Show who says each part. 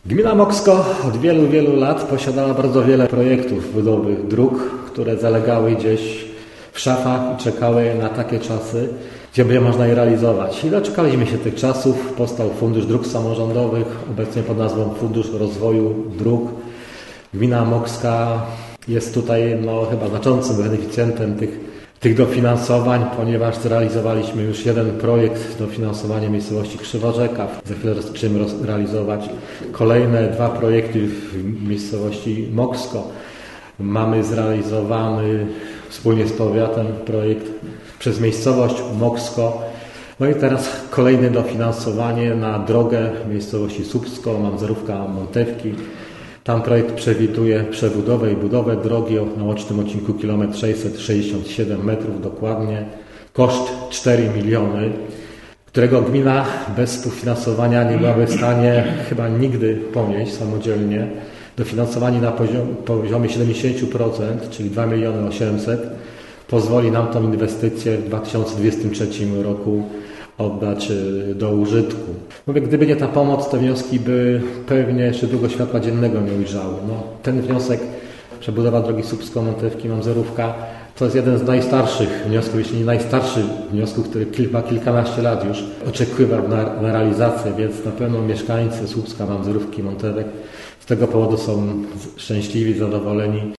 Speaker 1: Gmina Moksko od wielu, wielu lat posiadała bardzo wiele projektów budowy dróg, które zalegały gdzieś w szafach i czekały na takie czasy, gdzie będzie można je realizować. I doczekaliśmy się tych czasów. Powstał Fundusz Dróg Samorządowych, obecnie pod nazwą Fundusz Rozwoju Dróg. Gmina Mokska jest tutaj chyba znaczącym beneficjentem tych dofinansowań, ponieważ zrealizowaliśmy już jeden projekt dofinansowania miejscowości Krzyworzeka. Za chwilę zaczniemy realizować kolejne 2 projekty w miejscowości Moksko. Mamy zrealizowany wspólnie z powiatem projekt przez miejscowość Moksko. No i teraz kolejne dofinansowanie na drogę w miejscowości Słupsko, Mamzerówka-Montewki. Tam projekt przewiduje przebudowę i budowę drogi na łącznym odcinku 667 metrów dokładnie. Koszt 4 miliony, którego gmina bez współfinansowania nie byłaby w stanie chyba nigdy ponieść samodzielnie. Dofinansowanie na poziomie 70%, czyli 2 miliony 800, pozwoli nam tą inwestycję w 2023 roku oddać do użytku. Mówię, gdyby nie ta pomoc, te wnioski by pewnie jeszcze długo światła dziennego nie ujrzały. Ten wniosek, przebudowa drogi Słupsko-Montewki-Mamzerówka, to jest jeden z najstarszych wniosków, jeśli nie najstarszy wniosków, który kilkanaście lat już oczekiwał na realizację, więc na pewno mieszkańcy Słupska, Mamzerówki, Montewek z tego powodu są szczęśliwi, zadowoleni.